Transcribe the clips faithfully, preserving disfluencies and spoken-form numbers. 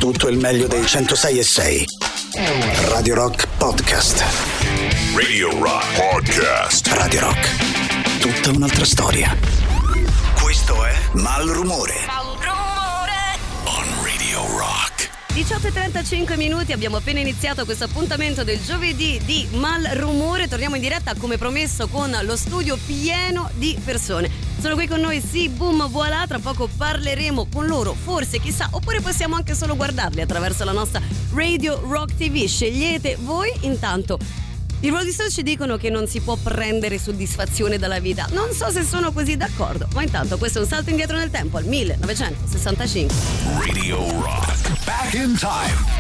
tutto il meglio dei centosei e sei. Radio Rock Podcast. Radio Rock Podcast. Radio Rock. Tutta un'altra storia. Questo è Malrumore. On Radio Rock. diciotto e trentacinque minuti, abbiamo appena iniziato questo appuntamento del giovedì di Malrumore. Torniamo in diretta come promesso con lo studio pieno di persone. Sono qui con noi, sì, boom, voilà, tra poco parleremo con loro, forse, chissà, oppure possiamo anche solo guardarli attraverso la nostra Radio Rock ti vu. Scegliete voi. Intanto i Rolling Stones ci dicono che non si può prendere soddisfazione dalla vita. Non so se sono così d'accordo, ma intanto questo è un salto indietro nel tempo al millenovecentosessantacinque. Radio Rock. Back in time.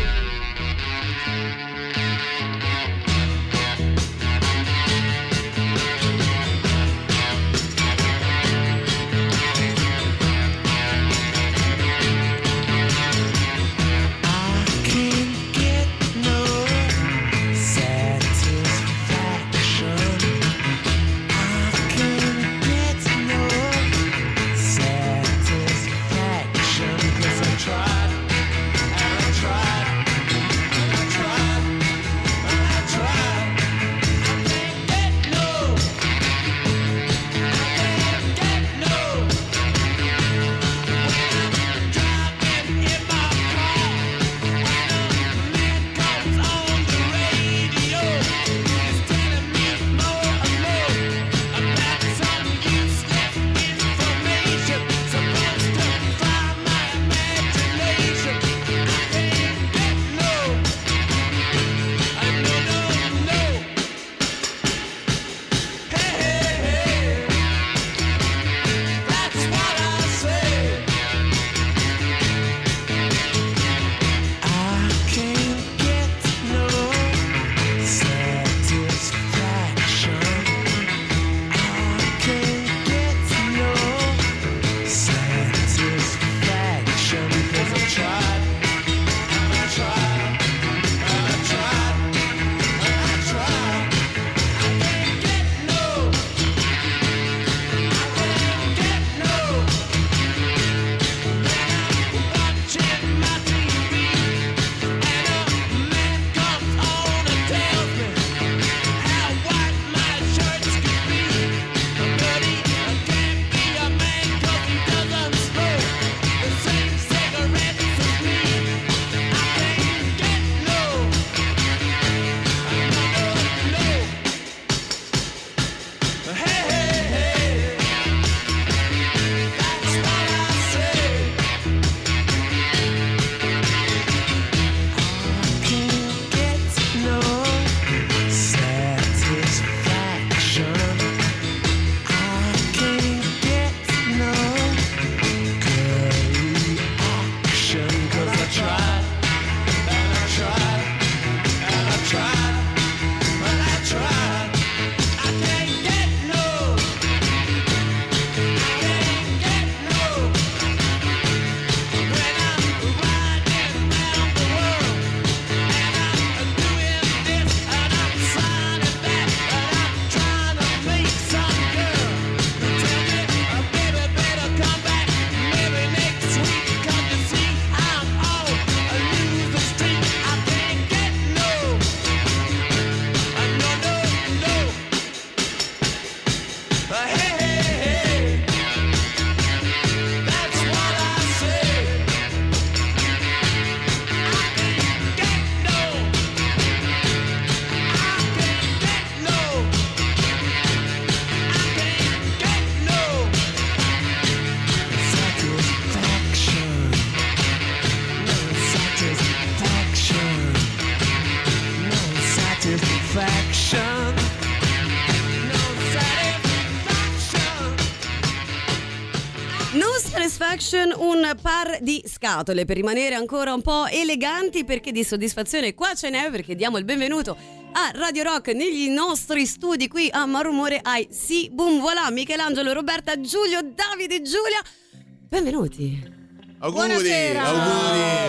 Un par di scatole per rimanere ancora un po' eleganti, perché di soddisfazione qua ce n'è, perché diamo il benvenuto a Radio Rock negli nostri studi qui a Malrumore ai sì, boom, voilà, Michelangelo, Roberta, Giulio, Davide, Giulia, benvenuti. Auguri, buonasera. auguri. Eh,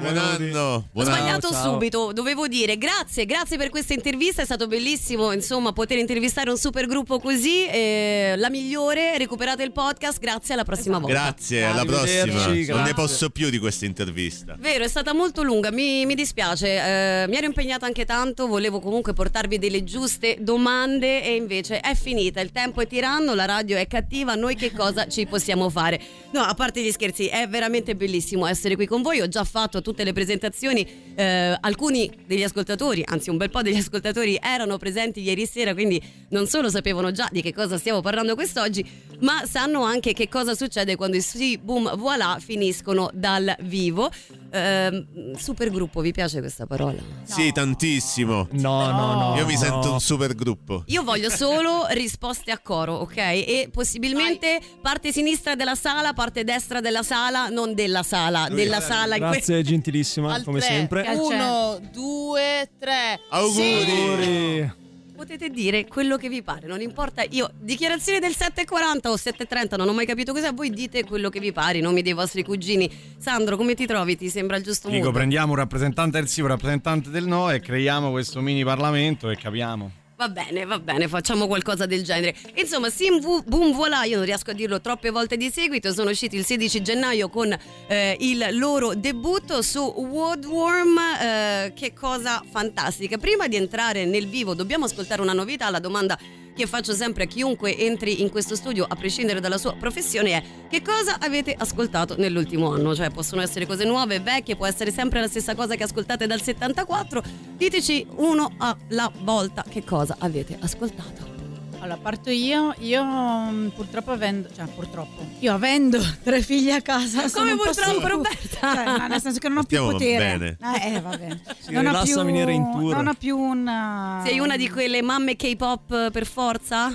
Buon anno. Ho sbagliato ciao. subito, dovevo dire grazie, grazie per questa intervista, è stato bellissimo insomma poter intervistare un super gruppo così, eh, la migliore, recuperate il podcast, grazie, alla prossima volta. Grazie, alla Arrivederci, prossima. Non grazie. ne posso più di questa intervista. Vero, è stata molto lunga, mi, mi dispiace, eh, mi ero impegnata anche tanto, volevo comunque portarvi delle giuste domande e invece è finita, il tempo è tiranno, la radio è cattiva, noi che cosa ci possiamo fare? No, a parte gli scherzi, è veramente bellissimo essere qui con voi, ho già fatto tutte le presentazioni, eh, alcuni degli ascoltatori, anzi un bel po' degli ascoltatori erano presenti ieri sera, quindi non solo sapevano già di che cosa stiamo parlando quest'oggi, ma sanno anche che cosa succede quando i Sì Boom Voilà finiscono dal vivo. Eh, super gruppo, vi piace questa parola? Sì, tantissimo. No, no, no. Io mi no. sento un super gruppo. Io voglio solo risposte a coro, ok? E possibilmente parte sinistra della sala, parte destra della sala, non della sala, della sala in cui... Grazie, gentilissima, Al come tre. sempre. Uno, due, tre. Auguri. Auguri. Potete dire quello che vi pare, non importa. Io, dichiarazione del sette e quaranta o sette e trenta, non ho mai capito cos'è. Voi dite quello che vi pare, i nomi dei vostri cugini. Sandro, come ti trovi? Ti sembra il giusto Dico, mood? prendiamo un rappresentante del sì, un rappresentante del no e creiamo questo mini Parlamento e capiamo. Va bene, va bene, facciamo qualcosa del genere. Insomma, Sim Boom Voilà, io non riesco a dirlo troppe volte di seguito, sono usciti il sedici gennaio con eh, il loro debutto su Woodworm, eh, che cosa fantastica. Prima di entrare nel vivo dobbiamo ascoltare una novità, la domanda che faccio sempre a chiunque entri in questo studio, a prescindere dalla sua professione, è: che cosa avete ascoltato nell'ultimo anno? Cioè, possono essere cose nuove, vecchie, può essere sempre la stessa cosa che ascoltate dal settantaquattro. Diteci uno alla volta che cosa avete ascoltato. Allora, parto io. Io mh, purtroppo avendo, cioè purtroppo, io avendo tre figli a casa, sono Come un po' purtroppo, su- Roberta? Cioè, no, nel senso che non ho più Stiamo potere. bene. Eh, eh, va bene. Si non ho rilassa più, a venire in tour. Non ho più un. Sei una di quelle mamme K-pop per forza?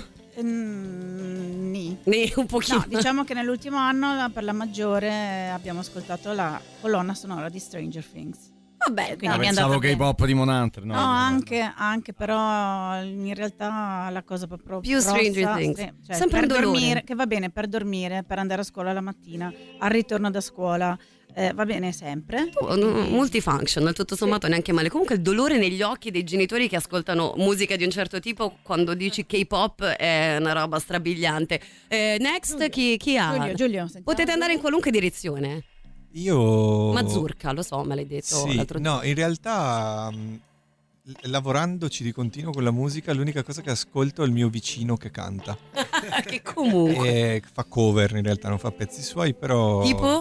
Mm, nì. Né, un pochino. No, diciamo che nell'ultimo anno per la maggiore abbiamo ascoltato la colonna sonora di Stranger Things. Vabbè, Quindi Ah, mi è pensavo andata che i bene. pop di Monantre, no? No, anche, anche, però in realtà la cosa proprio Più grossa, Stranger Things. sì, cioè, Sempre per un dolore. dormire, che va bene per dormire, per andare a scuola la mattina, al ritorno da scuola, eh, va bene sempre. Oh, no, multifunctional, tutto sommato neanche male. Comunque il dolore negli occhi dei genitori che ascoltano musica di un certo tipo quando dici K-pop è una roba strabiliante. Eh, next, Giulio. chi, chi ha? Giulio, Giulio, sentiamo. Potete andare in qualunque direzione. Io Mazurka, lo so, me l'hai detto Sì, l'altro no, in realtà mh, l- lavorandoci di continuo con la musica, l'unica cosa che ascolto è il mio vicino che canta. giorno. Che comunque. E fa cover, in realtà non fa pezzi suoi, però Tipo?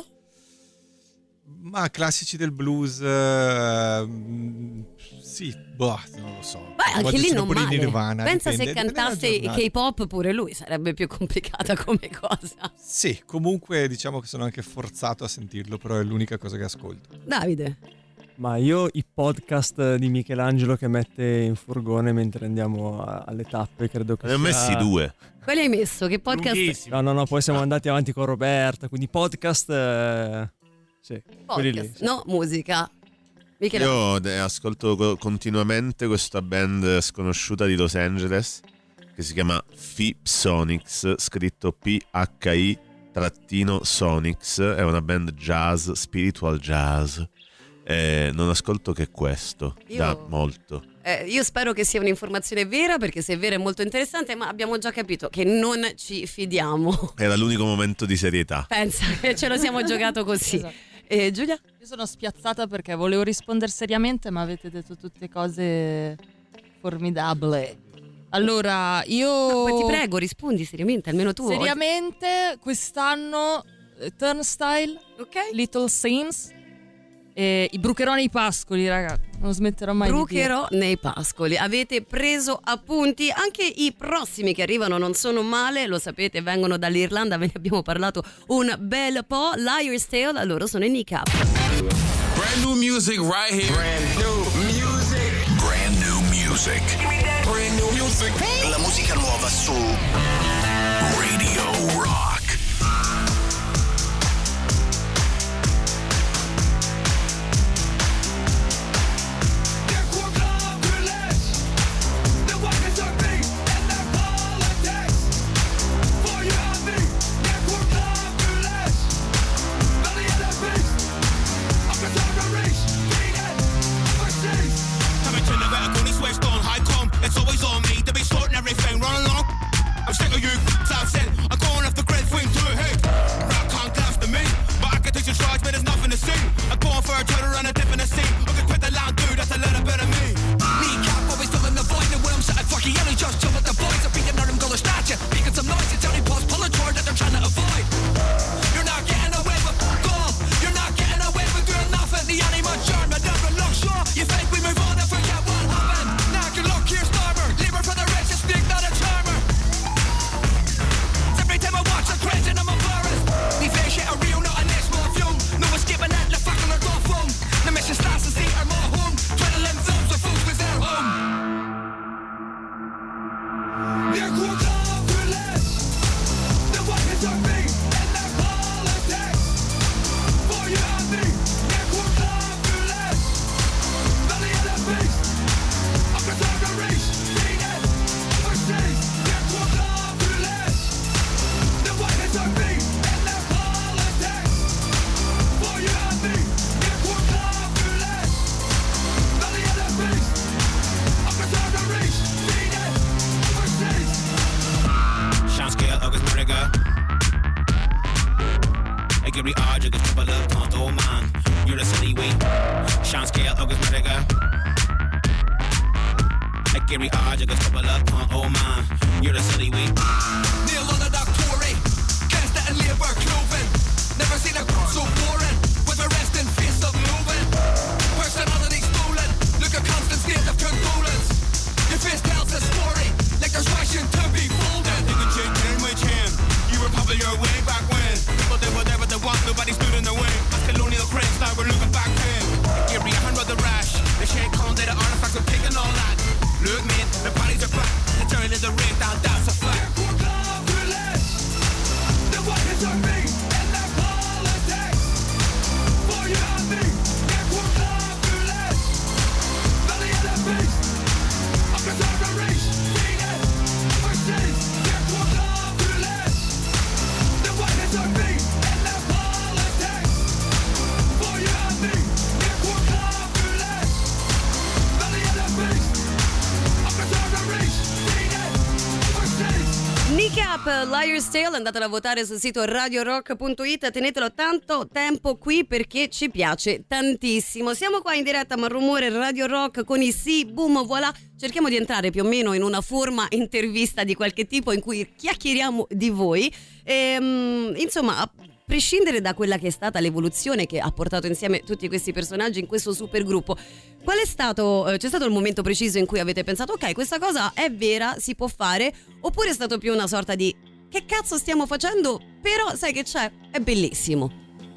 ma classici del blues, eh, mh, sì, boh, non lo so. Beh, anche Volte lì c'è non un po' di male. Nirvana, Pensa dipende, se dipende dalla cantasse giornata. K-pop pure lui, sarebbe più complicata come cosa. Sì, comunque diciamo che sono anche forzato a sentirlo, però è l'unica cosa che ascolto. Davide. Ma io i podcast di Michelangelo che mette in furgone mentre andiamo a- alle tappe, credo che Ne ho sia... messi due. Quali hai messo? Che podcast? Lunghissimo. No, no, no, poi siamo andati avanti con Roberta, quindi podcast... eh, sì, quelli lì. Podcast, sì. no, musica. Michele. Io de- ascolto co- continuamente questa band sconosciuta di Los Angeles che si chiama Phipsonics, scritto P H I trattino Sonics. È una band jazz, spiritual jazz. Eh, non ascolto che questo Io- da molto. Eh, io spero che sia un'informazione vera, perché se è vera è molto interessante, ma abbiamo già capito che non ci fidiamo. Era l'unico momento di serietà. Pensa che ce lo siamo giocato così. Esatto. Eh, Giulia? Io sono spiazzata perché volevo rispondere seriamente, ma avete detto tutte cose formidabili. Allora, io Poi ti prego, rispondi seriamente, almeno tu. seriamente quest'anno eh, Turnstile, Ok? Little Sims e i brucherò nei pascoli, raga. Non smetterò mai di dire. Brucherò nei pascoli. Avete preso appunti? Anche i prossimi che arrivano non sono male, lo sapete, vengono dall'Irlanda, ve ne abbiamo parlato un bel po'. Liar's Tale, loro sono i Kneecap. Brand new music right here. Brand new music. Brand new music. Brand new music. La musica nuova su Radio Rock. Reach Gary R, just couple up on oh man. You're the silly week. Neil on the doctorate, cast and labor clothing. Never seen a crowd so boring, with a resting face of moving. Personality stolen, look a constant state of condolence. Your face tells a story, like there's wishing to be folded. You can check in with him, you were popular way back when. People did whatever they want, nobody stood in the way. As colonial cranes, now we're looking back then. Gary, a hundred the rash, the shade con, they the artifacts, I'm taking all that. Look man, the parties are back, the turn is a ring down, that's a fact. The white is on me, and the politics. For you and me, get worked up to less. Belly of the beast, I'm concerned to reach, beat it, overseas, get worked up to less. The white is on me, and the politics. For you and me, get worked up to less. Belly of the beast. Nick Up, Liar's Tale, andatelo a votare sul sito radio rock punto it, tenetelo tanto tempo qui perché ci piace tantissimo. Siamo qua in diretta a Rumore Radio Rock con i Sì Boom Voilà. Cerchiamo di entrare più o meno in una forma intervista di qualche tipo in cui chiacchieriamo di voi. E, insomma, a prescindere da quella che è stata l'evoluzione che ha portato insieme tutti questi personaggi in questo supergruppo, qual è stato, eh, c'è stato il momento preciso in cui avete pensato ok, questa cosa è vera, si può fare, oppure è stato più una sorta di che cazzo stiamo facendo, però sai che c'è, è bellissimo?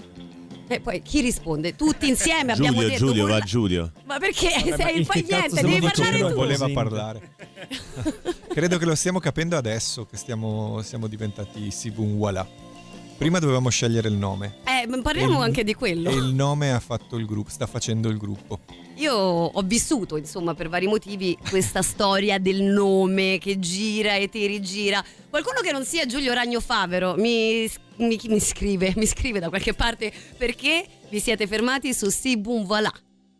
E poi chi risponde? Tutti insieme abbiamo Giulio, detto Giulio, urla... va Giulio. Ma perché Vabbè, sei ma poi che cazzo niente, devi stiamo parlare dicendo? tu. Voleva parlare. Credo che lo stiamo capendo adesso che stiamo, siamo diventati Sibun Wala. Prima dovevamo scegliere il nome. Eh, parliamo il, anche di quello. E il nome ha fatto il gruppo, sta facendo il gruppo. Io ho vissuto, insomma, per vari motivi questa storia del nome che gira e ti rigira. Qualcuno che non sia Giulio Ragno Favero mi, mi, mi scrive, mi scrive da qualche parte perché vi siete fermati su Sì Boom Voilà.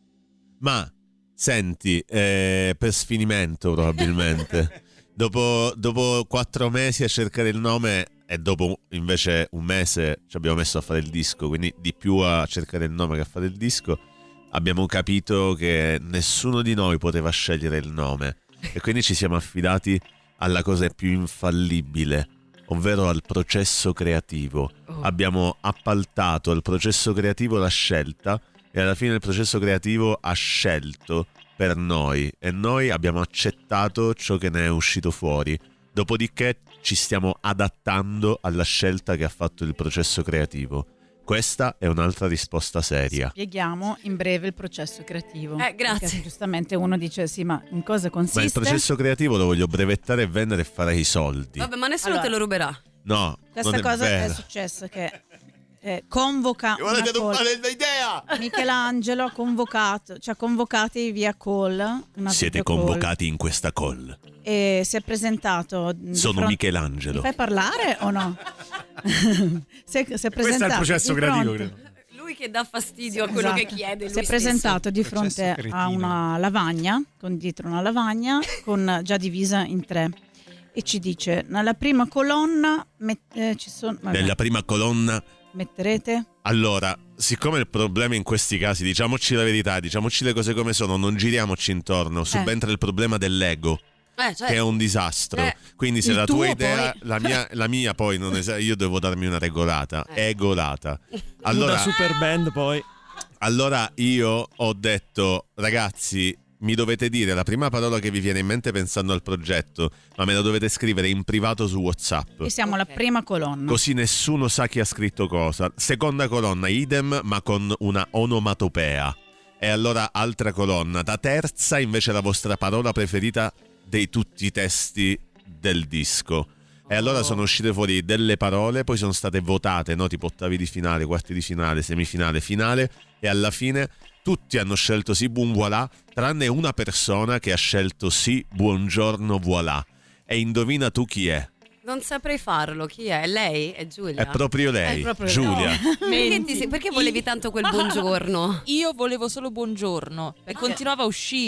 Ma senti, eh, per sfinimento probabilmente. dopo, dopo quattro mesi a cercare il nome e dopo invece un mese ci abbiamo messo a fare il disco, quindi di più a cercare il nome che a fare il disco, abbiamo capito che nessuno di noi poteva scegliere il nome e quindi ci siamo affidati alla cosa più infallibile, ovvero al processo creativo. Oh. Abbiamo appaltato al processo creativo la scelta e alla fine il processo creativo ha scelto per noi e noi abbiamo accettato ciò che ne è uscito fuori. Dopodiché ci stiamo adattando alla scelta che ha fatto il processo creativo. Questa è un'altra risposta seria. Spieghiamo in breve il processo creativo. Eh, grazie. Perché giustamente uno dice sì, ma in cosa consiste? Ma il processo creativo lo voglio brevettare e vendere e fare i soldi. Vabbè, ma nessuno allora, te lo ruberà. No, questa non è cosa vero. è successa che eh, convoca Mi volete una rubare call. l'idea? Michelangelo ha convocato, ci ha convocati via call. Una Siete video convocati call, in questa call. e si è presentato. di Sono fronte- Michelangelo. Mi fai parlare o no? si, è, si è presentato Questo è il processo di creativo, fronte- credo. Lui che dà fastidio a quello Esatto. che chiede. Lui si è stesso. presentato di Processo fronte a cretino. una lavagna, con dietro una lavagna con già divisa in tre, e ci dice nella prima colonna met- eh, ci sono vabbè, Nella prima colonna. metterete Allora, siccome il problema in questi casi, diciamoci la verità, diciamoci le cose come sono, non giriamoci intorno, subentra il problema dell'ego. Eh, cioè, Che è un disastro. Eh, Quindi se il la tua tuo idea, poi. la mia, la mia poi non es- io devo darmi una regolata, Eh. egolata. Una Allora, super band poi. allora io ho detto, ragazzi, mi dovete dire la prima parola che vi viene in mente pensando al progetto, ma me la dovete scrivere in privato su WhatsApp. e siamo alla Ok. prima colonna. Così nessuno sa chi ha scritto cosa. Seconda colonna, idem, ma con una onomatopea. E allora altra colonna. Da terza invece la vostra parola preferita dei tutti i testi del disco. E allora sono uscite fuori delle parole, poi sono state votate, no? Tipo ottavi di finale, quarti di finale, semifinale, finale. E alla fine tutti hanno scelto sì, buon voilà, tranne una persona che ha scelto sì, buongiorno voilà. E indovina tu chi è? non saprei farlo. Chi è? Lei? È Giulia? È proprio lei, È proprio Giulia. lei. Perché, ti perché volevi tanto quel buongiorno? Io volevo solo buongiorno e continuava a uscire.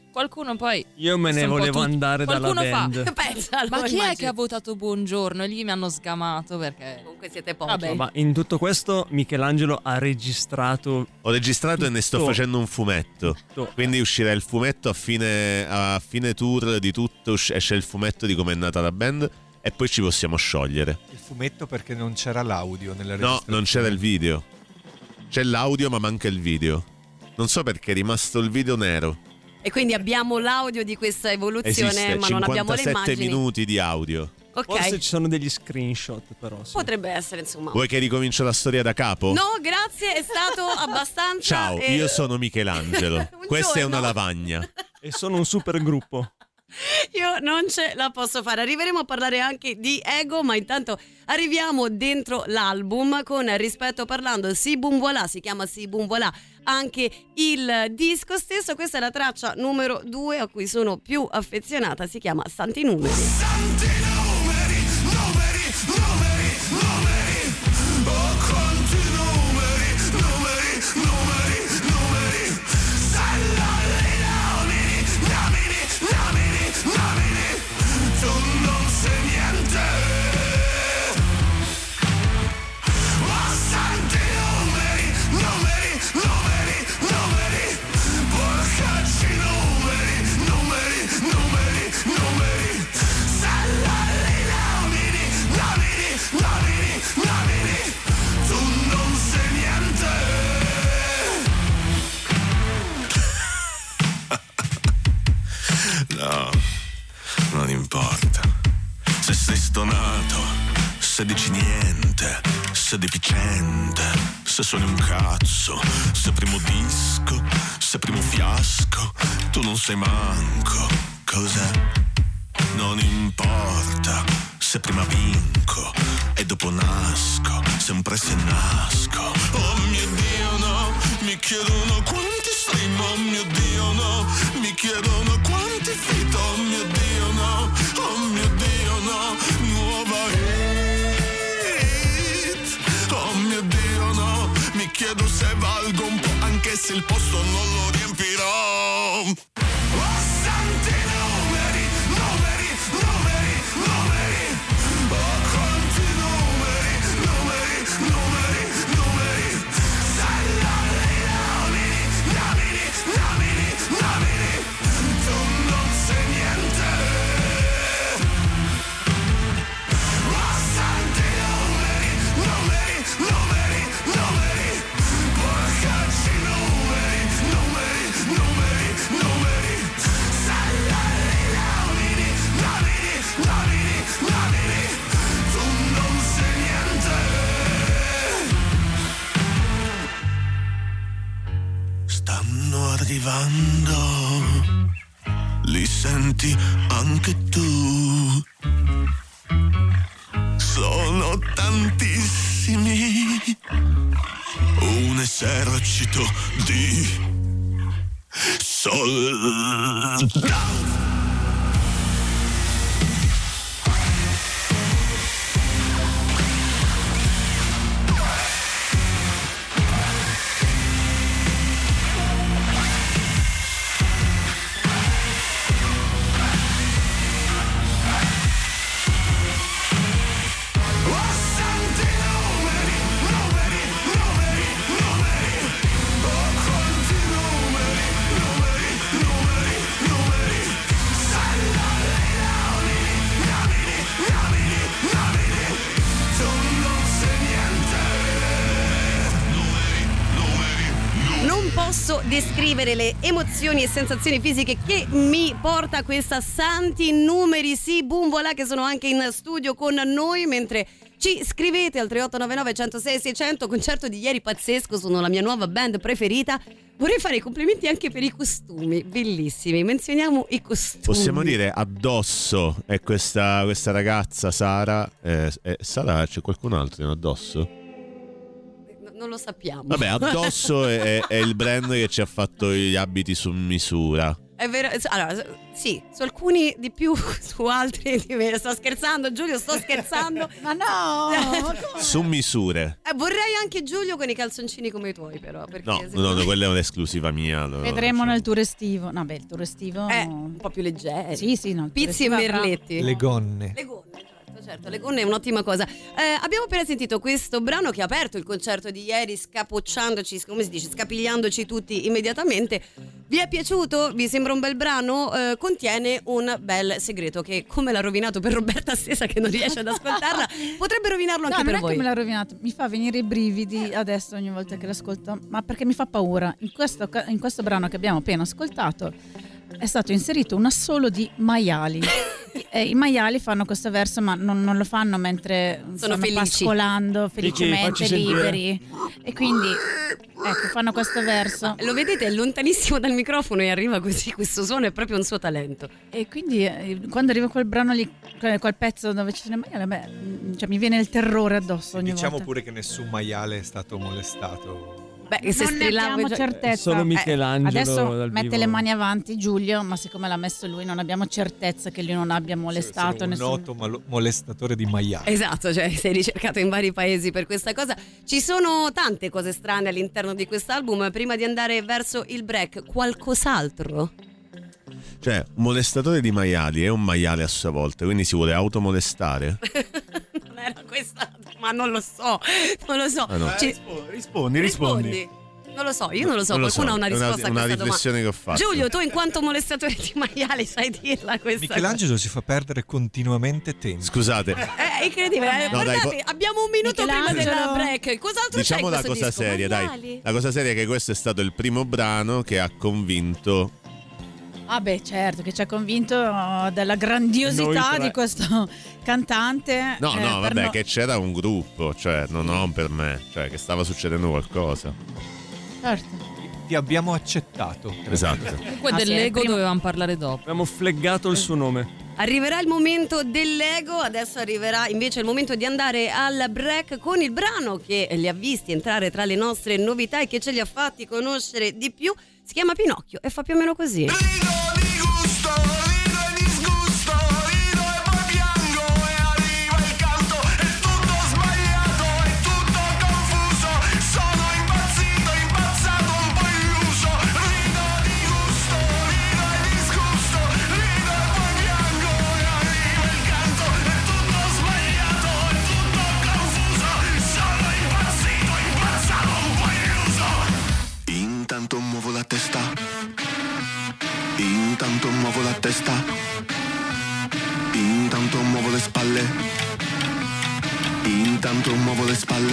qualcuno poi Io me ne sono un po' volevo tutti. andare dalla Qualcuno fa, band. Pensa, ma allora chi è immagini. che ha votato buongiorno? E lì mi hanno sgamato perché Comunque siete pochi. Vabbè. Ma in tutto questo Michelangelo ha registrato. Ho registrato e ne sto Tutto. facendo un fumetto. Tutto. Quindi uscirà il fumetto a fine, a fine tour di tutto. usc- Esce il fumetto di come è nata la band. E poi ci possiamo sciogliere. Il fumetto perché non c'era l'audio nella No, registrazione. non c'era il video. C'è l'audio ma manca il video. Non so perché è rimasto il video nero. E quindi abbiamo l'audio di questa evoluzione, Esiste ma non abbiamo le cinquantasette immagini. minuti di audio. Ok. Forse ci sono degli screenshot, però. Sì. Potrebbe essere, insomma. Vuoi che ricomincio la storia da capo? No, grazie, è stato abbastanza. Ciao, eh, io sono Michelangelo. Un Questa è giorno. una lavagna. E sono un super gruppo. Io non ce la posso fare. Arriveremo a parlare anche di ego, ma intanto arriviamo dentro l'album con Rispetto parlando. Si boom voilà, si chiama Si boom voilà anche il disco stesso. Questa è la traccia numero due a cui sono più affezionata, si chiama Santi Numeri. Santi numeri, numeri, numeri, numeri. Oh, quanti numeri, numeri, numeri, numeri. Sallali, namini, namini, namini, namini. Tu non sei niente. Oh, santi numeri, numeri, numeri, numeri. Porcacci numeri, numeri, numeri, numeri. Sallali, namini, namini, namini, namini. Tu non sei niente. No, non importa. Se sei stonato, se dici niente, se deficiente, se suoni un cazzo, se primo disco, se primo fiasco, tu non sei manco. Cos'è? Non importa se prima vinco e dopo nasco, sempre se nasco. Oh mio Dio no, mi chiedono quanti stream, oh mio Dio no, mi chiedono quanti feat, oh mio Dio no, oh mio Dio no, nuova hit, oh mio Dio no, mi chiedo se valgo un po' anche se il posto non lo riempirò. Oh santi numeri, numeri, numeri, numeri. Oh quanti numeri, numeri, numeri, numeri. Sallali, namini, namini, namini, namini. Tu non sei niente. Oh santi numeri, numeri, numeri, numeri. Porcacci numeri, numeri, numeri, numeri. Sallali, namini, namini, namini, namini. Tu non sei niente. Stanno arrivando, li senti anche tu. Sono tantissimi, un esercito di soldati. Oh santi numeri, numeri, numeri, numeri. Oh quanti numeri, numeri, numeri, numeri. Sallali, namini, namini, namini, namini. Tu non sei niente. Numeri, numeri, numeri. Non posso descrivere le emozioni e sensazioni fisiche che mi porta questa Santi Numeri Si boom voilà, che sono anche in studio con noi mentre ci scrivete al tre otto nove nove, centosei, seicento. Concerto di ieri pazzesco, sono la mia nuova band preferita. Vorrei fare i complimenti anche per i costumi, bellissimi. Menzioniamo i costumi. Possiamo dire addosso è questa, questa ragazza Sara. Eh, eh, Sara, c'è qualcun altro in addosso? Non lo sappiamo. Vabbè, addosso è, è il brand che ci ha fatto gli abiti su misura. È vero, allora, sì, su alcuni di più, su altri di meno. Sto scherzando, Giulio, sto scherzando. Ma no! Su misure. Eh, vorrei anche Giulio con i calzoncini come i tuoi, però. Perché No, secondo no, me- quella è un'esclusiva mia. no, Vedremo cioè. nel tour estivo. No, beh, il tour estivo. Eh, un po' più leggeri. Sì, sì, no. il tour Pizzi e estivo avrà- merletti. Le gonne. Le gonne, certo, certo, le gonne è un'ottima cosa. Eh, abbiamo appena sentito questo brano che ha aperto il concerto di ieri, scapocciandoci, come si dice, scapigliandoci tutti immediatamente. Vi è piaciuto? Vi sembra un bel brano? Eh, contiene un bel segreto che, come l'ha rovinato per Roberta stessa che non riesce ad ascoltarla, potrebbe rovinarlo No, anche non per è voi. che me l'ha rovinato, mi fa venire i brividi adesso ogni volta che l'ascolto, ma perché mi fa paura. In questo, ca- in questo brano che abbiamo appena ascoltato è stato inserito un assolo di maiali. Eh, I maiali fanno questo verso, ma non, non lo fanno mentre Sono stanno felici. pascolando felicemente, facci sentire. liberi. E quindi ecco, fanno questo verso. Lo vedete, è lontanissimo dal microfono e arriva così, questo suono è proprio un suo talento. E quindi eh, quando arriva quel brano lì, quel quel pezzo dove ci sono i maiali, beh, mm, cioè, mi viene il terrore addosso ogni Diciamo volta. pure che nessun maiale è stato molestato. Beh, se non ne strillava abbiamo già- certezza. Solo Michelangelo Eh, adesso dal mette vivo. le mani avanti Giulio, ma siccome l'ha messo lui non abbiamo certezza che lui non abbia molestato Sono un nessuno. noto malo- molestatore di maiali. Esatto, cioè sei ricercato in vari paesi per questa cosa. Ci sono tante cose strane all'interno di quest'album. Prima di andare verso il break, qualcos'altro? Cioè, un molestatore di maiali è un maiale a sua volta, quindi si vuole automolestare? Non era questa, ma non lo so, non lo so. Ah, no. Ci- Rispondi, rispondi. Non lo so, io non lo so, Non lo qualcuno so, ha una è una- risposta a una questa riflessione domanda. che ho fatto. Giulio, tu in quanto molestatore di maiali sai dirla questa Michelangelo si fa perdere continuamente tempo. Scusate, cosa? È incredibile, eh, No, dai, guardate, co- abbiamo un minuto prima Michelangelo. della break. Cos'altro diciamo c'è in la questo cosa disco? seria, Maiali? dai. La cosa seria è che questo è stato il primo brano che ha convinto. Ah beh, certo, che ci ha convinto oh, della grandiosità Noi tre. di questo cantante. No, eh, no, per vabbè, no- che c'era un gruppo, cioè, non, non per me, cioè, che stava succedendo qualcosa. Certo. Ti abbiamo accettato. Esatto. Comunque Ah, sì, dell'ego prima- dovevamo parlare dopo. Abbiamo fleggato il suo nome. Arriverà il momento dell'ego, adesso arriverà invece il momento di andare al break con il brano che li ha visti entrare tra le nostre novità e che ce li ha fatti conoscere di più. Si chiama Pinocchio e fa più o meno così. Rido di gusto, rido e disgusto, rido e poi piango e arriva il canto, è tutto sbagliato, è tutto confuso, sono impazzito, impazzato, un po' illuso, rido di gusto, rido e disgusto, rido e poi piango e arriva il canto, è tutto sbagliato, è tutto confuso, sono impazzito, impazzato, un po' illuso. Intanto muovo la testa, intanto muovo la testa, intanto muovo le spalle, intanto muovo le spalle,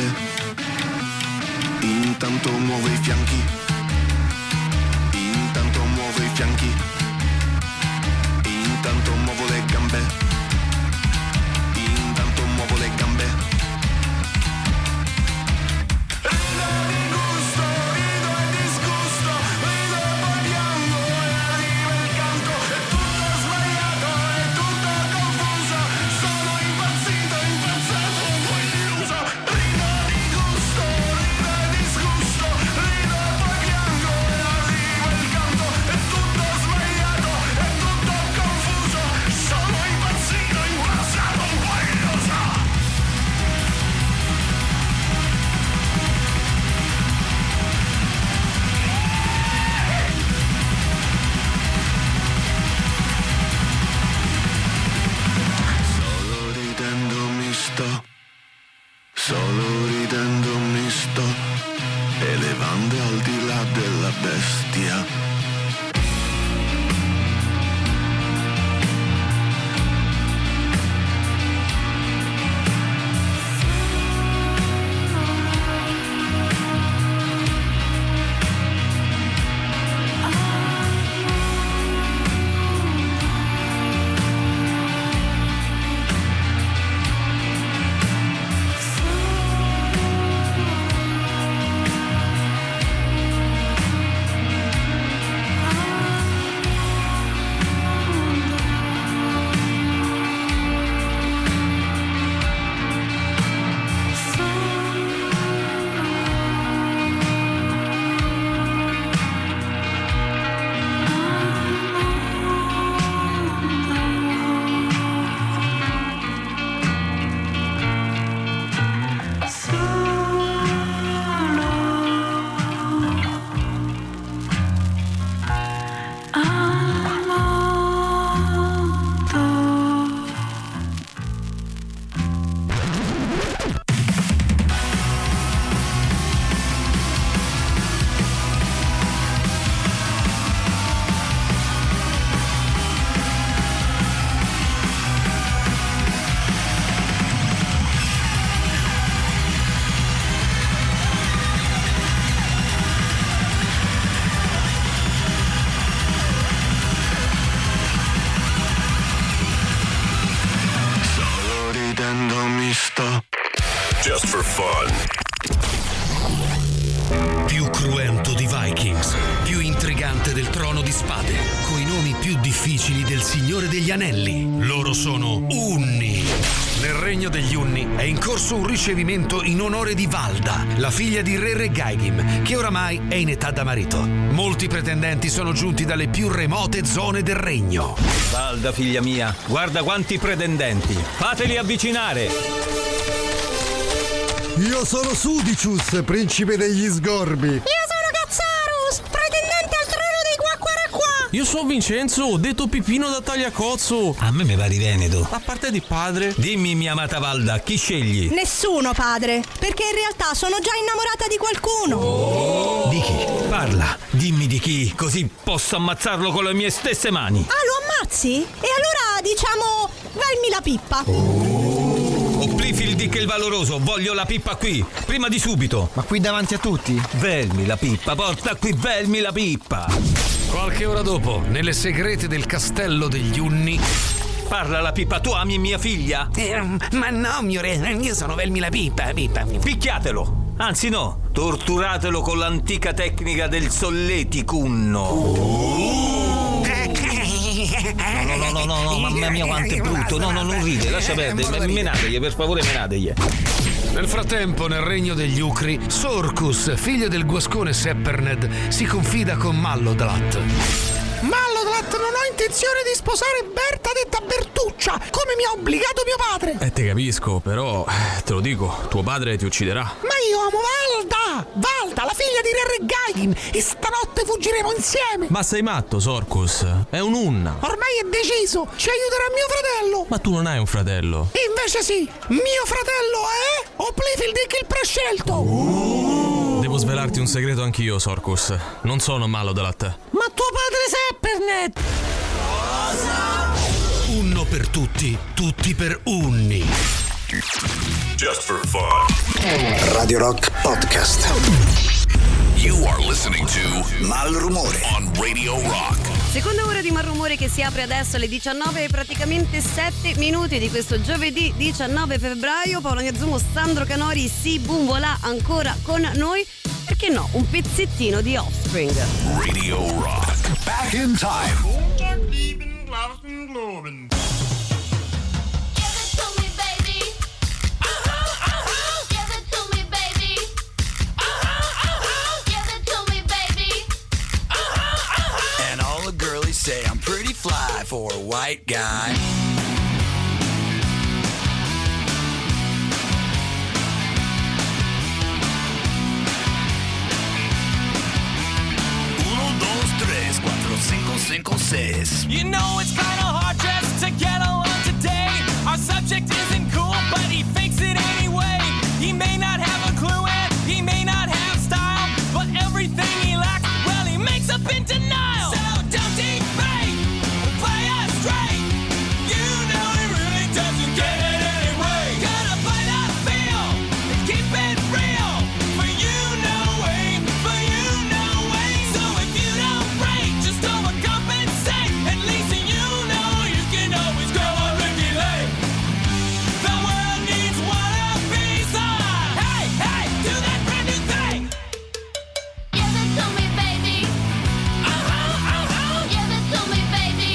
intanto muovo i fianchi, intanto muovo i fianchi, intanto muovo le gambe, intanto muovo le gambe. Rido di gusto, rido e disgusto, rido e poi piango e arriva il canto, è tutto sbagliato, è tutto confuso, sono impazzito, impazzato, un po' illuso, rido di gusto, rido e disgusto, rido e poi piango e arriva il canto, è tutto sbagliato, è tutto confuso, sono impazzito, impazzato, un po' illuso. Solo ridendo mi sto, solo ridendo mi sto, elevando al di là della bestia. spade, coi nomi più difficili del Signore degli Anelli. Loro sono Unni. Nel regno degli Unni è in corso un ricevimento in onore di Valda, la figlia di Re Regaim, che oramai è in età da marito. Molti pretendenti sono giunti dalle più remote zone del regno. Valda, figlia mia, guarda quanti pretendenti. Fateli avvicinare. Io sono Sudicius, principe degli Sgorbi. Io sono Cazzarus, pretendente al trono dei Quacquaracqua. Io sono Vincenzo, detto Pipino da Tagliacozzo. A me mi pare Veneto. A parte di padre. Dimmi, mia amata Valda, chi scegli? Nessuno, padre, perché in realtà sono già innamorata di qualcuno. Oh. Di chi? Parla, dimmi di chi, così posso ammazzarlo con le mie stesse mani. Ah, lo ammazzi? E allora diciamo, velmi la pippa. Oh. Oplifil Dick il Valoroso, voglio la pippa qui, prima di subito. Ma qui davanti a tutti? Velmi la pippa, porta qui, velmi la pippa. Qualche ora dopo, nelle segrete del castello degli Unni. Parla la pippa, tu ami mia figlia? Eh, ma no, mio re, io sono Velmi la pippa, pippa. Picchiatelo, anzi no, torturatelo con l'antica tecnica del solleticunno. Oh. No, no, no, no, no, mamma mia quanto è brutto. No, no, non ride, lascia perdere, menategli, per favore menategli. Nel frattempo, nel regno degli Ucri, Sorcus, figlio del guascone Sepperned, si confida con Mallodlat. Mallodlat, non ho intenzione di sposare Berta detta Bertuccia, come mi ha obbligato mio padre. Eh, te capisco, però, te lo dico, tuo padre ti ucciderà. Ma io amo Valda, Valda, la figlia di Re Regaim, e stanotte fuggiremo insieme. Ma sei matto, Sorcus? È un unna. Ormai è deciso, ci aiuterà mio fratello. Ma tu non hai un fratello. Invece sì, mio fratello è Oplifil Dick il prescelto. Oh. Devo svelarti un segreto anch'io, Sorcus. Non sono Mallodlat. Ma tuo padre Sepperned. Cosa? Unno per tutti, tutti per Unni. Just for fun. Radio Rock Podcast. You are listening to Malrumore on Radio Rock. Seconda ora di Malrumore che si apre adesso alle diciannove e praticamente sette minuti di questo giovedì diciannove febbraio. Paolo Nozzumo, Sandro Canori, sì, boom, voilà, ancora con noi. Perché no, un pezzettino di Offspring. Radio Rock. Back in time. And all the girlies say I'm pretty fly for a white guy. cinco, seis. You know it's kinda hard just to get along today. Our subject isn't cool, but he fakes it anyway. He may not have a clue and he may not have style, but everything he lacks, well, he makes up in denial. So don't debate, play us straight. You know he really doesn't get it anyway. Gotta play that feel and keep it real. For you no way, for you no way. So if you don't break, just overcompensate. At least you know you can always go on regulate. The world needs one piece of. Hey, hey, do that brand new thing. Give it to me, baby. Uh-huh, uh-huh. Give it to me, baby.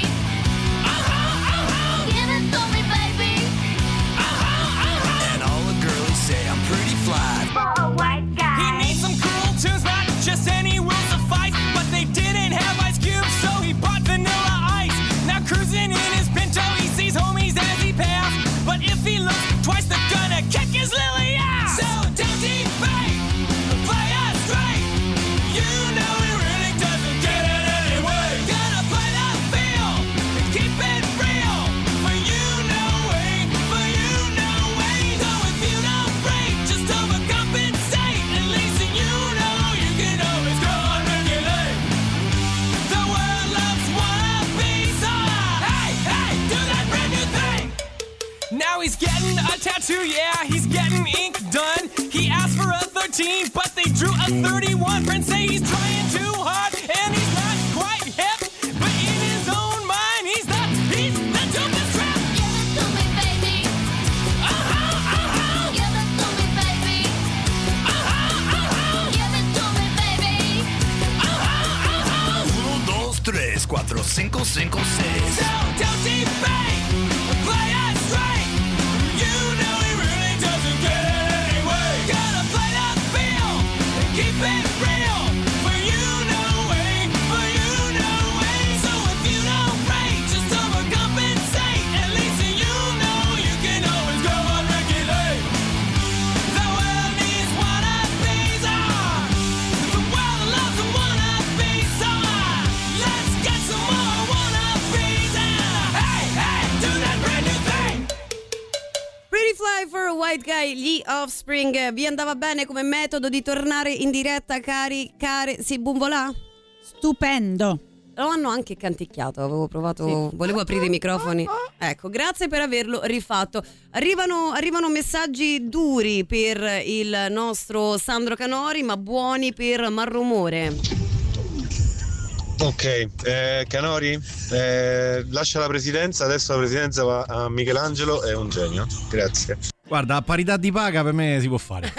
Uh-huh, uh-huh. Give it to me, baby. Uh-huh, uh-huh. And all the girlies say I'm pretty fly for a white guy. He needs some cool tunes, not just any will suffice. But they didn't have Ice Cube, so he bought Vanilla Ice. Now cruising in his Pinto, he sees homies as he passed. But if he looks twice, they're gonna kick his lily ass. So don't debate, play us straight. You know he really doesn't get it anyway. Gotta play that feel and keep it real. For you no way, for you no way. So if you don't break, just overcompensate. At least you know you can always go on regulate. The world loves one piece of. Hey, hey, do that brand new thing. Now he's getting a tattoo, yeah, he's getting ink done. He asked for a thirteen, but they drew a thirty-one. Friends say he's trying too hard, and he's not quite hip. But in his own mind, he's the, he's the dopest rap. Give it to me, baby. Uh-huh, uh-huh. Give it to me, baby. Uh-huh, uh-huh. Give it to me, baby. Uh-huh, uh-huh. Uno, dos, tres. tres cuatro cinco cinco seis. So don't debate, play it straight. You know he really doesn't get it anyway. Gotta play that field and keep it real. For you know way, for you know way. So if you don't rate, just overcompensate. At least you know you can always go on regulate. The world needs wannabes. Ah, the world loves a wannabe. So ah, let's get some more wannabes. And hey, hey, do that brand new thing. Pretty Fly for a White Guy, gli Offspring. Vi andava bene come metodo di tornare in diretta, cari, care? Sì, Bumvolà? Stupendo. Lo hanno anche canticchiato, avevo provato, sì. Volevo aprire i microfoni. Ecco, grazie per averlo rifatto. Arrivano, arrivano messaggi duri per il nostro Sandro Canori, ma buoni per Malrumore. Ok, eh, Canori, eh, lascia la presidenza, adesso la presidenza va a Michelangelo, è un genio, grazie. Guarda, a parità di paga per me si può fare.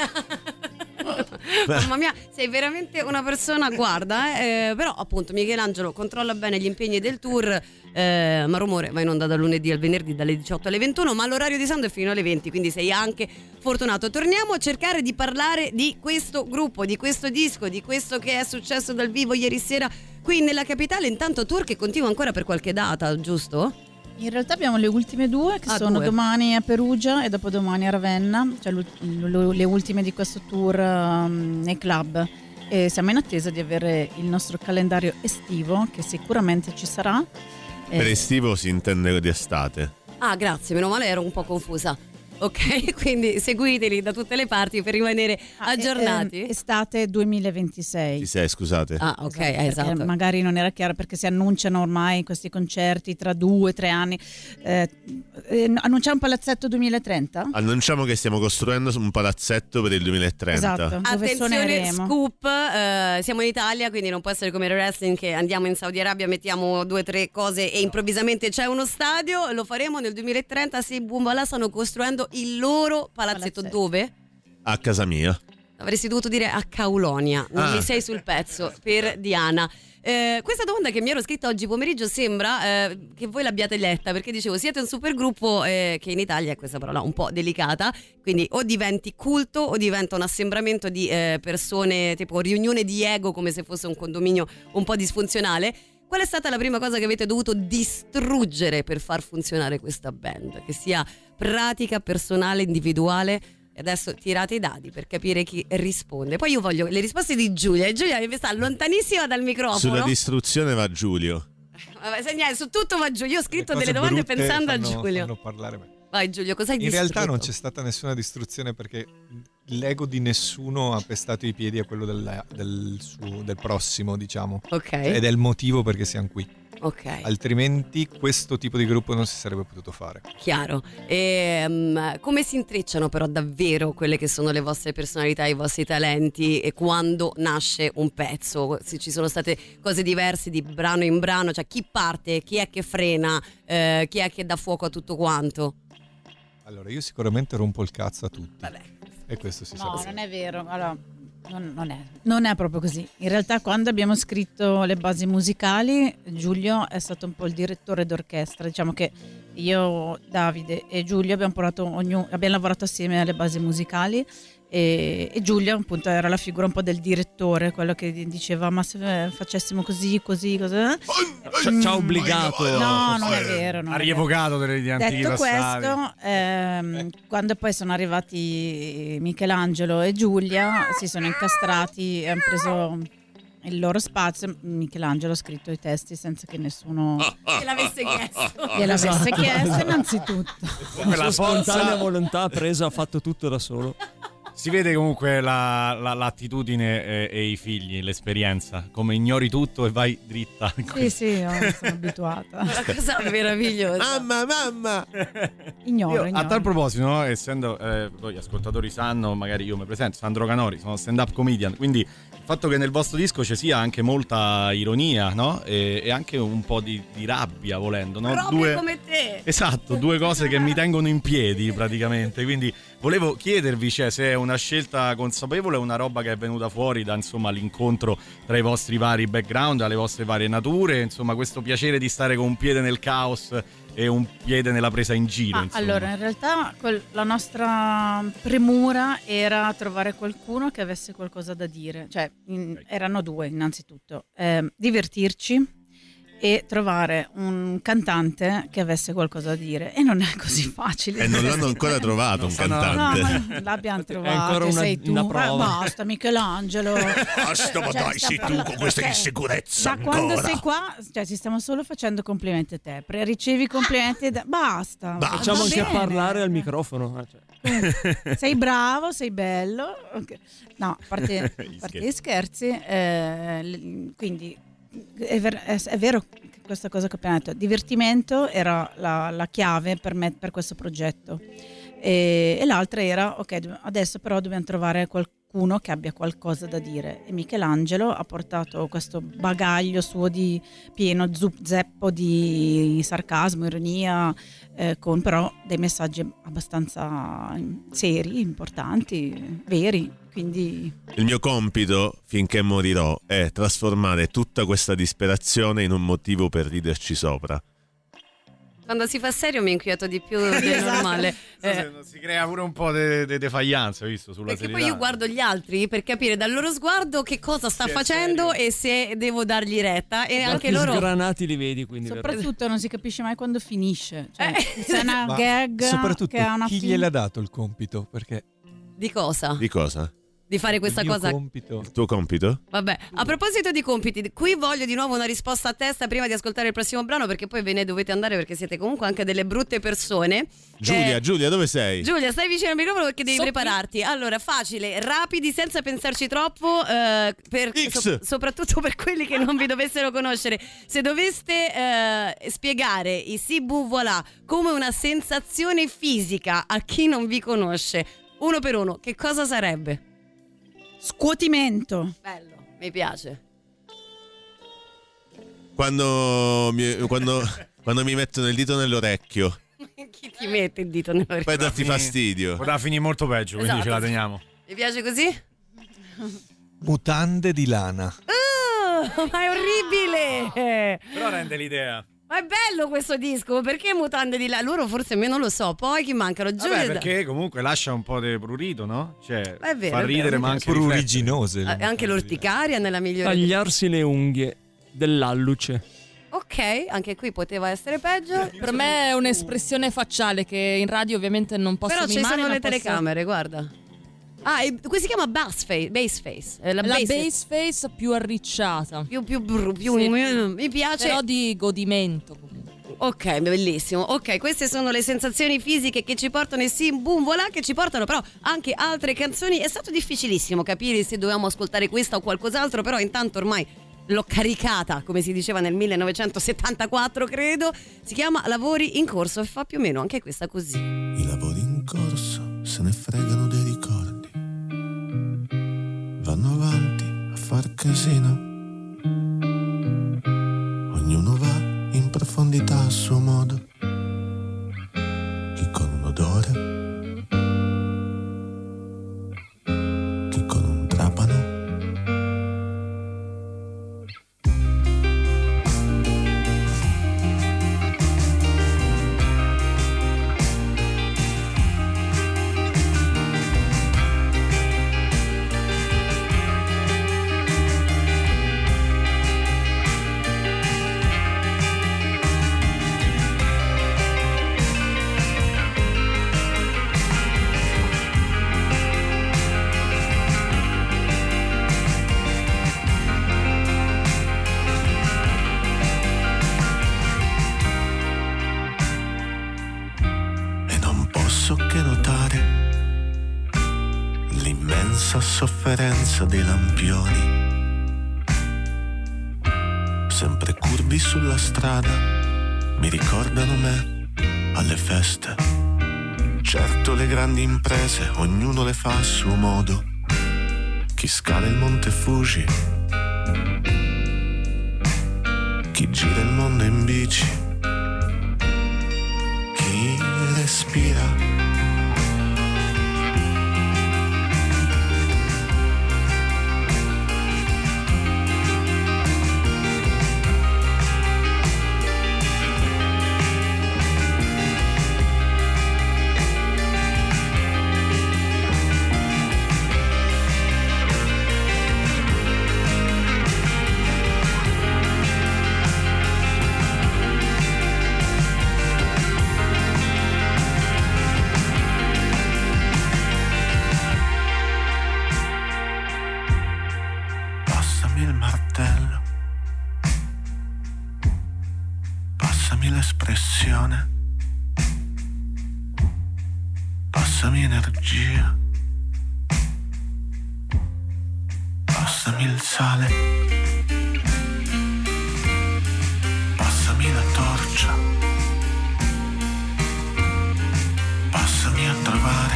Mamma mia, sei veramente una persona, guarda, eh, eh, però appunto Michelangelo controlla bene gli impegni del tour, eh, Malrumore va in onda dal lunedì al venerdì dalle diciotto alle ventuno, ma l'orario di Sandro è fino alle venti, quindi sei anche fortunato. Torniamo a cercare di parlare di questo gruppo, di questo disco, di questo che è successo dal vivo ieri sera qui nella capitale, intanto tour che continua ancora per qualche data, giusto? In realtà abbiamo le ultime due che Ah, sono due. domani a Perugia e dopodomani a Ravenna, cioè l'ul- l- le ultime di questo tour um, nei club, e siamo in attesa di avere il nostro calendario estivo che sicuramente ci sarà. Per Eh, estivo si intende di estate. Ah, grazie, meno male, ero un po' confusa. Ok, quindi seguiteli da tutte le parti per rimanere aggiornati. ehm, estate duemilaventisei. Ci sei, scusate. Ah, ok, Perché esatto. magari non era chiaro perché si annunciano ormai questi concerti tra due, tre anni. Eh, eh, annunciamo un palazzetto duemilatrenta? Annunciamo che stiamo costruendo un palazzetto per il duemilatrenta. Esatto. Dove Attenzione, suoneremo? scoop, eh, siamo in Italia, quindi non può essere come il wrestling che andiamo in Saudi Arabia, mettiamo due o tre cose e improvvisamente c'è uno stadio. Lo faremo nel duemilatrenta. Sì, Bumbalà stanno costruendo il loro palazzetto. Palazzetto. Dove? A casa mia. Avresti dovuto dire a Caulonia, non Ah. mi sei sul pezzo, per Diana. Eh, questa domanda che mi ero scritta oggi pomeriggio sembra eh, che voi l'abbiate letta, perché dicevo siete un supergruppo eh, che in Italia è questa parola un po' delicata, quindi o diventi culto o diventa un assembramento di eh, persone, tipo riunione di ego, come se fosse un condominio un po' disfunzionale. Qual è stata la prima cosa che avete dovuto distruggere per far funzionare questa band? Che sia pratica, personale, individuale? E adesso tirate i dadi per capire chi risponde. Poi io voglio le risposte di Giulia. E Giulia mi sta lontanissima dal microfono. Sulla distruzione va Giulio. Vabbè, segnale, su tutto va Giulio. Io ho scritto Le delle cose domande brutte pensando fanno- a Giulio. fanno parlare me. Vai Giulio, cosa hai In distrutto? realtà non c'è stata nessuna distruzione perché l'ego di nessuno ha pestato i piedi a quello del, del, suo, del prossimo, diciamo. Ok. Ed è il motivo perché siamo qui. Ok. Altrimenti questo tipo di gruppo non si sarebbe potuto fare. Chiaro. E, um, come si intrecciano però davvero quelle che sono le vostre personalità, i vostri talenti, e quando nasce un pezzo? Se ci sono state cose diverse di brano in brano, cioè chi parte, chi è che frena, eh, chi è che dà fuoco a tutto quanto? Allora, io sicuramente rompo il cazzo a tutti. Vabbè. E questo si No, sa. non è vero. Allora, non, non è, non è proprio così. In realtà, quando abbiamo scritto le basi musicali, Giulio è stato un po' il direttore d'orchestra. Diciamo che io, Davide e Giulio abbiamo, portato ognuno, abbiamo lavorato assieme alle basi musicali. E, e Giulio appunto era la figura un po' del direttore, quello che diceva ma se facessimo così, così, così. Ci, ci ha obbligato. No, non è vero. Non Ha è vero. rievocato delle di antichi Detto passati. questo, ehm, quando poi sono arrivati Michelangelo e Giulia, si sono incastrati e hanno preso il loro spazio. Michelangelo ha scritto i testi senza che nessuno Che l'avesse chiesto. gliel'avesse Esatto. chiesto innanzitutto. Quella La sua spontanea forza- volontà presa, ha fatto tutto da solo. Si vede comunque la, la- l'attitudine e, e i figli, l'esperienza, come ignori tutto e vai dritta. Sì, sì, io sono abituata. Una cosa meravigliosa. Mamma, mamma! Ignoro, Io, a ignoro. tal proposito, no, essendo eh, poi gli ascoltatori sanno, magari io mi presento, Sandro Canori, sono stand-up comedian, quindi il fatto che nel vostro disco ci sia anche molta ironia, no? E, e anche un po' di, di rabbia, volendo, no? Proprio Due, come te. esatto, due cose che mi tengono in piedi praticamente, quindi volevo chiedervi, cioè, se è una scelta consapevole o una roba che è venuta fuori da, insomma, l'incontro tra i vostri vari background, alle vostre varie nature, insomma, questo piacere di stare con un piede nel caos e un piede nella presa in giro. Ah, allora, in realtà quel- la nostra premura era trovare qualcuno che avesse qualcosa da dire, cioè in- erano due innanzitutto, eh, divertirci e trovare un cantante che avesse qualcosa da dire, e non è così facile. E non l'hanno ancora trovato un No, cantante. ma non l'abbiamo trovato, ancora una- sei tu. una Eh, prova. basta Michelangelo. Basta, ma Cioè, dai, sei stiamo- tu con questa cioè, insicurezza Da quando ancora. sei qua, cioè ci stiamo solo facendo complimenti a te. Pre- ricevi complimenti da... basta. Facciamo Va anche a bene. parlare al microfono. eh, cioè. Sei bravo, sei bello. Ok. No, a parte, a parte gli scherzi, eh, l- quindi è, ver- è- è vero che questa cosa che ho appena detto, divertimento era la, la chiave per me per questo progetto, e, e l'altra era ok, do- adesso però dobbiamo trovare qualcuno che abbia qualcosa da dire, e Michelangelo ha portato questo bagaglio suo di pieno zup- zeppo di sarcasmo, ironia, eh, con però dei messaggi abbastanza seri, importanti, veri. Quindi Il mio compito, finché morirò, è trasformare tutta questa disperazione in un motivo per riderci sopra. Quando si fa serio mi inquieto di più del normale. Eh, Si crea pure un po' di de, de faglianza, visto, sulla perché serietà. poi io guardo gli altri per capire dal loro sguardo che cosa sta Sì, è facendo e se devo dargli retta, e anche Più loro sgranati li vedi, quindi soprattutto non si capisce mai quando finisce, cioè, se è una Ma gag soprattutto che ha una chi fine. gliel'ha dato il compito? Perché di cosa? Di cosa? Di fare questa il mio cosa. compito. Il tuo compito? Vabbè, a proposito di compiti, qui voglio di nuovo una risposta a testa prima di ascoltare il prossimo brano, perché poi ve ne dovete andare perché siete comunque anche delle brutte persone. Giulia, Eh, Giulia, dove sei? Giulia, stai vicino al microfono perché devi So- prepararti. Allora, facile, rapidi, senza pensarci troppo, eh, per- X. so- soprattutto per quelli che non vi dovessero conoscere. Se doveste eh, spiegare i Si Bu Voilà come una sensazione fisica a chi non vi conosce, uno per uno, che cosa sarebbe? Scuotimento. Bello, mi piace. Quando mi, quando, quando mi mettono il dito nell'orecchio, Chi ti mette il dito nell'orecchio? poi darti fastidio. Poteva finire molto peggio, quindi Esatto. ce la teniamo. Mi piace così? Mutande di lana. Oh, ma è orribile! Però rende l'idea. Ma è bello questo disco, perché mutande di là? Loro forse me non lo so, poi chi mancano? Giulia. Vabbè, perché comunque lascia un po' di prurito, no? Cioè, È vero, fa è ridere, vero, ma è anche Pruriginose. Eh, anche l'orticaria nella migliore. Tagliarsi le unghie dell'alluce. Ok, anche qui poteva essere peggio. Per me è un'espressione facciale che in radio ovviamente non posso Però ci mimare, sono ma le posso- telecamere, guarda. Ah, e questo si chiama bass face, bass face. eh, La, La bass base face più arricciata. Più, più, bru- più Sì. mi piace. Però di godimento comunque. Ok, bellissimo. Ok, queste sono le sensazioni fisiche che ci portano i Sim Boom Voilà, che ci portano però anche altre canzoni. È stato difficilissimo capire se dovevamo ascoltare questa o qualcos'altro, però intanto ormai l'ho caricata, come si diceva nel millenovecentosettantaquattro, credo. Si chiama Lavori in corso e fa più o meno anche questa così. I lavori in corso se ne fregano dei ricordi, vanno avanti a far casino, ognuno va in profondità a suo modo, chi con un odore, chi con un trapano. E non posso che notare l'immensa sofferenza dei lampioni, sempre curvi sulla strada, mi ricordano me alle feste. Certo le grandi imprese, ognuno le fa a suo modo, chi scala il monte Fuji, chi gira il mondo in bici, chi respira l'espressione. Passami energia. Passami il sale. Passami la torcia. Passami a trovare.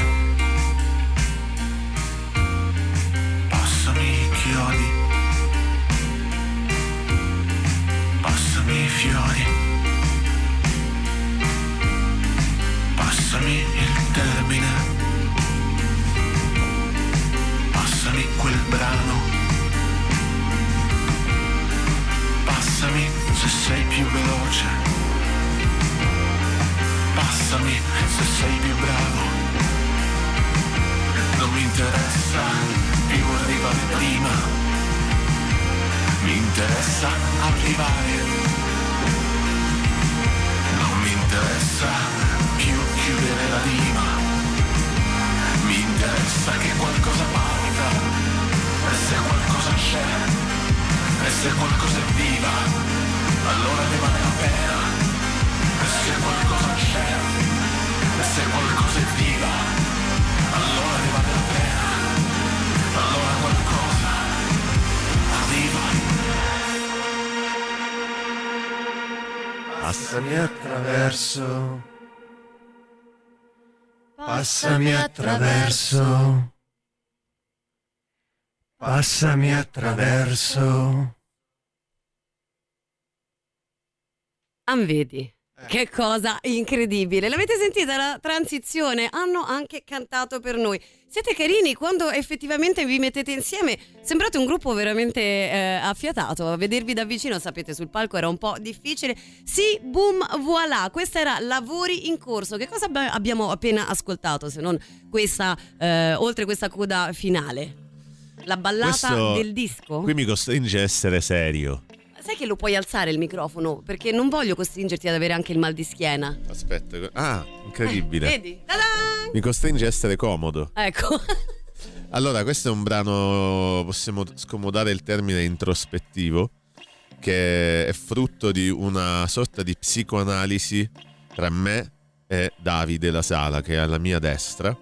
Passami i chiodi. Passami i fiori. Passami il termine. Passami quel brano. Passami se sei più veloce. Passami se sei più bravo. Non mi interessa più arrivare prima. Mi interessa arrivare. Non mi interessa più chiudere la rima. Mi interessa che qualcosa parta. E se qualcosa c'è, e se qualcosa è viva, allora ne vale la pena. E se qualcosa c'è, e se qualcosa è viva, allora ne vale la pena. Allora qualcosa arriva. Passami attraverso. Passami attraverso. Passami attraverso. Anvedi. Che cosa incredibile. L'avete sentita la transizione? Hanno anche cantato per noi. Siete carini quando effettivamente vi mettete insieme. Sembrate un gruppo veramente eh, affiatato. A vedervi da vicino, sapete, sul palco era un po' difficile. Sì, boom, voilà. Questa era Lavori in corso. Che cosa abbiamo appena ascoltato se non questa, eh, oltre questa coda finale? La ballata Questo del disco? Qui mi costringe a essere serio. Sai che lo puoi alzare il microfono? Perché non voglio costringerti ad avere anche il mal di schiena. Aspetta. Ah, incredibile. Eh, vedi? Ta-da! Mi costringe a essere comodo. Ecco. Allora, questo è un brano, possiamo scomodare il termine introspettivo, che è frutto di una sorta di psicoanalisi tra me e Davide La Sala, che è alla mia destra.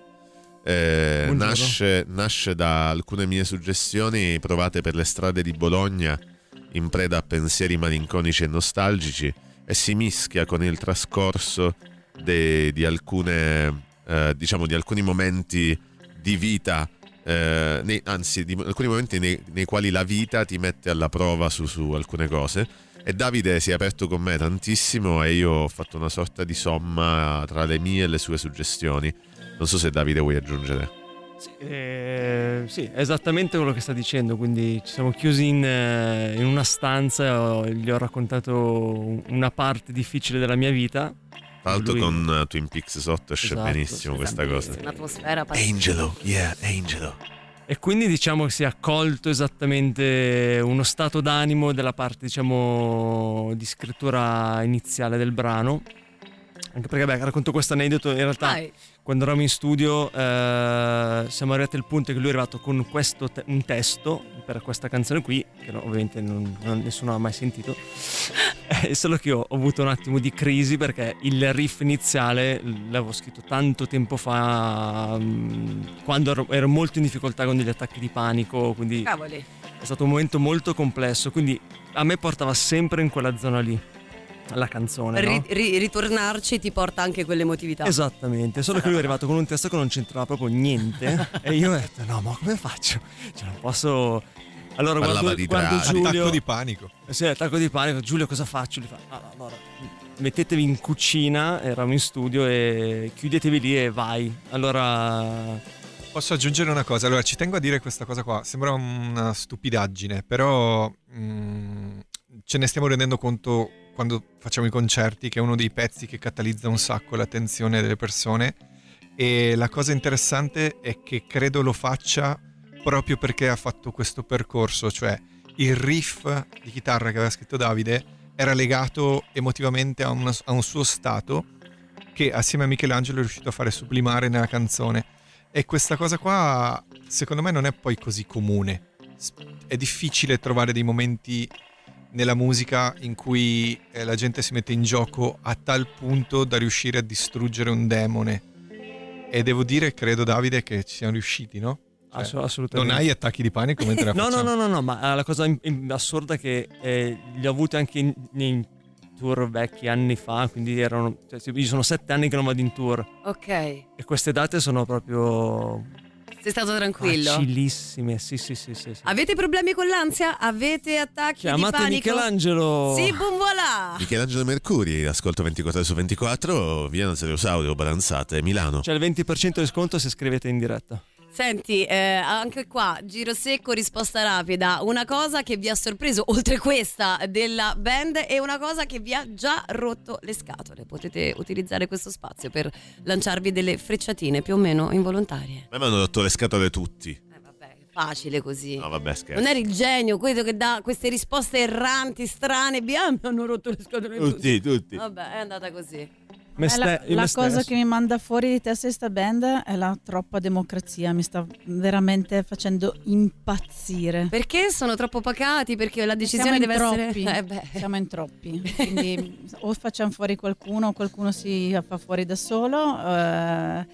Eh, nasce, nasce da alcune mie suggestioni provate per le strade di Bologna in preda a pensieri malinconici e nostalgici, e si mischia con il trascorso de, di alcune eh, diciamo di alcuni momenti di vita, eh, nei, anzi di alcuni momenti nei, nei quali la vita ti mette alla prova su, su alcune cose. E Davide si è aperto con me tantissimo e io ho fatto una sorta di somma tra le mie e le sue suggestioni. Non so se Davide vuoi aggiungere. Sì, eh, sì, è esattamente quello che sta dicendo. Quindi ci siamo chiusi in, eh, in una stanza e ho, gli ho raccontato una parte difficile della mia vita. Tra l'altro Lui... con uh, Twin Peaks sotto esce esatto, benissimo questa cosa. Un'atmosfera Angelo, yeah, Angelo. E quindi diciamo che si è accolto esattamente uno stato d'animo della parte, diciamo, di scrittura iniziale del brano. Anche perché, beh, racconto questo aneddoto, in realtà Vai. Quando eravamo in studio eh, siamo arrivati al punto che lui è arrivato con questo te- un testo per questa canzone qui, che no, ovviamente non, non, nessuno ha mai sentito, è solo che io ho avuto un attimo di crisi perché il riff iniziale l'avevo scritto tanto tempo fa, quando ero, ero molto in difficoltà con degli attacchi di panico, quindi Cavoli. È stato un momento molto complesso, quindi a me portava sempre in quella zona lì la canzone, no? Ri- ri- ritornarci ti porta anche quell'emotività. Esattamente, solo che lui è arrivato con un testo che non c'entrava proprio niente e io ho detto no, ma come faccio? Cioè non posso. Allora guardo, guardo Giulio. Attacco di panico. Sì, attacco di panico. Giulio, cosa faccio? Gli fa, ah, allora mettetevi in cucina, eravamo in studio, e chiudetevi lì e vai. Allora posso aggiungere una cosa? Allora ci tengo a dire questa cosa qua, sembra una stupidaggine, però mh, ce ne stiamo rendendo conto quando facciamo i concerti, che è uno dei pezzi che catalizza un sacco l'attenzione delle persone, e la cosa interessante è che credo lo faccia proprio perché ha fatto questo percorso, cioè il riff di chitarra che aveva scritto Davide era legato emotivamente a, una, a un suo stato che assieme a Michelangelo è riuscito a fare sublimare nella canzone, e questa cosa qua secondo me non è poi così comune. È difficile trovare dei momenti nella musica in cui eh, la gente si mette in gioco a tal punto da riuscire a distruggere un demone. E devo dire, credo Davide, che ci siamo riusciti, no? Cioè, assolutamente. Non hai attacchi di panico mentre la no, facciamo? no, no, no, no, ma la cosa in, in, assurda è che eh, li ho avuti anche in, in tour vecchi anni fa, quindi erano, cioè, io sono sette anni che non vado in tour. Ok. E queste date sono proprio... Sei stato tranquillo? Facilissime, sì, sì, sì, sì, sì. Avete problemi con l'ansia? Avete attacchi Chiamate di panico? Michelangelo. Sì, buon voilà. Michelangelo Mercuri, ascolto ventiquattro ore su ventiquattro, via Nazario Saurio, Badanzate, Milano. C'è il venti per cento di sconto se scrivete in diretta. Senti, eh, anche qua, giro secco, risposta rapida. Una cosa che vi ha sorpreso, oltre questa della band, e una cosa che vi ha già rotto le scatole. Potete utilizzare questo spazio per lanciarvi delle frecciatine più o meno involontarie. A me mi hanno rotto le scatole tutti. Eh vabbè, facile così. No vabbè, scherzo. Non eri il genio, quello che dà queste risposte erranti, strane. Mi hanno rotto le scatole tutti. Tutti, tutti. Vabbè, è andata così. Eh, la la cosa che mi manda fuori di testa di sta band è la troppa democrazia, mi sta veramente facendo impazzire. Perché sono troppo pacati? Perché la decisione Siamo in deve troppi. essere... Eh beh. Siamo in troppi, quindi o facciamo fuori qualcuno o qualcuno si fa fuori da solo, eh,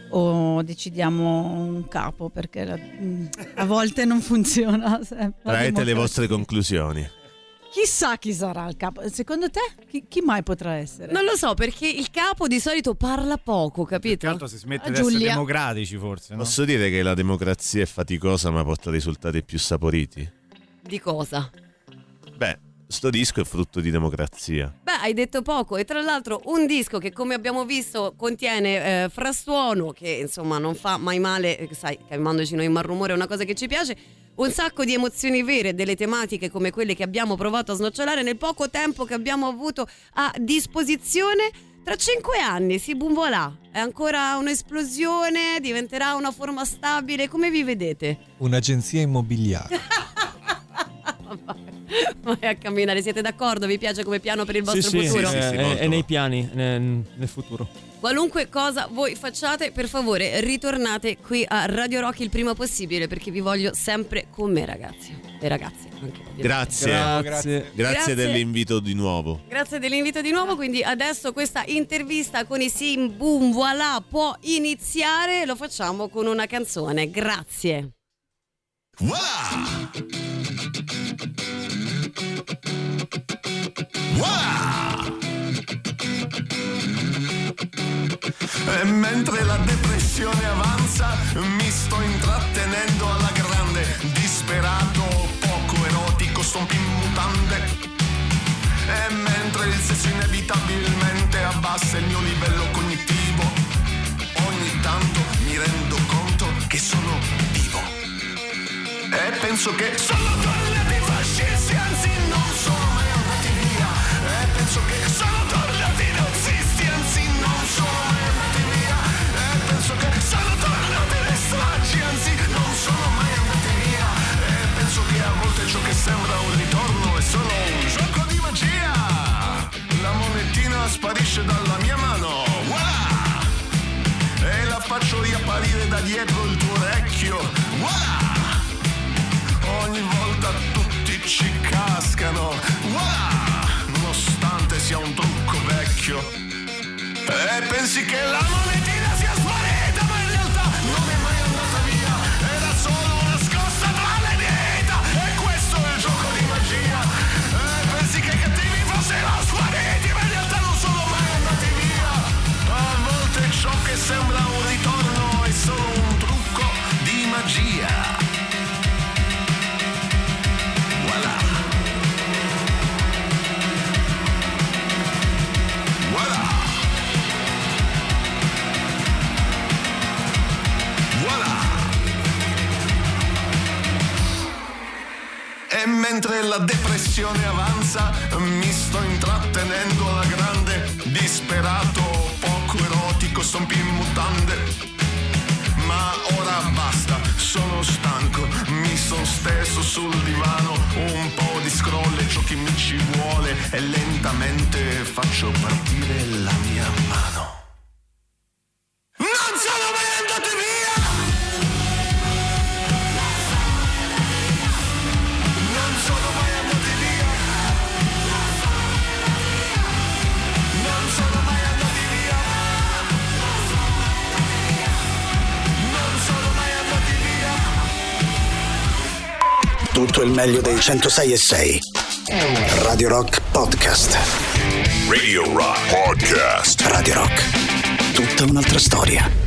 o decidiamo un capo, perché la, a volte non funziona. Traete le vostre conclusioni. Chissà chi sarà il capo. Secondo te chi, chi mai potrà essere? Non lo so, perché il capo di solito parla poco, capito? Più che altro si smette Ah, di essere Giulia. democratici, forse, no? Posso dire che la democrazia è faticosa ma porta risultati più saporiti? Di cosa? Beh, sto disco è frutto di democrazia. Beh, hai detto poco. E tra l'altro un disco che, come abbiamo visto, contiene eh, frastuono, che insomma non fa mai male, eh, sai, calmandoci noi in Malrumore è una cosa che ci piace, un sacco di emozioni vere, delle tematiche come quelle che abbiamo provato a snocciolare nel poco tempo che abbiamo avuto a disposizione. Tra cinque anni, sì, boom voilà, è ancora un'esplosione, diventerà una forma stabile, come vi vedete? Un'agenzia immobiliare. Vai a camminare, siete d'accordo? Vi piace come piano per il vostro sì, futuro? Sì, sì, sì, è, è nei piani, nel, nel futuro. Qualunque cosa voi facciate, per favore ritornate qui a Radio Rock il prima possibile, perché vi voglio sempre con me, ragazzi e ragazze anche, Grazie. Grazie. Grazie. Grazie. dell'invito di nuovo. Grazie dell'invito di nuovo, quindi adesso questa intervista con i Sim Boom Voilà può iniziare, lo facciamo con una canzone. Grazie. Voilà! Voilà! E mentre la depressione avanza mi sto intrattenendo alla grande, disperato, poco erotico, sto in mutande. E mentre il sesso inevitabilmente abbassa il mio livello cognitivo, ogni tanto mi rendo conto che sono vivo. E penso che sono tornati fascisti, anzi non sono mai andati via. E penso che sono tornati nazisti, anzi non sono mai andati via. E penso che sono tornati le stragi, anzi non sono mai andati via. E penso che a volte ciò che sembra un ritorno è solo un gioco di magia. La monetina sparisce dalla mia mano, voilà! E la faccio riapparire da dietro il tuo orecchio, voilà! Ogni volta tutti ci cascano, voilà! Nonostante sia un trucco vecchio. E pensi che la monetina sia sparita, ma in realtà non è mai andata via. Era solo nascosta tra le dita, e questo è il gioco di magia. E pensi che i cattivi fossero spariti, ma in realtà non sono mai andati via. A volte ciò che sembra un ritorno è solo un trucco di magia. E mentre la depressione avanza mi sto intrattenendo alla grande, disperato, poco erotico, sto in mutande. Ma ora basta, sono stanco, mi son steso sul divano, un po' di scroll e ciò che mi ci vuole, e lentamente faccio partire la mia mano. Non sono mai andati via! Non sono mai andati via! tutto il meglio dei centosei e sei. Radio Rock Podcast. Radio Rock Podcast. Radio Rock. Tutta un'altra storia.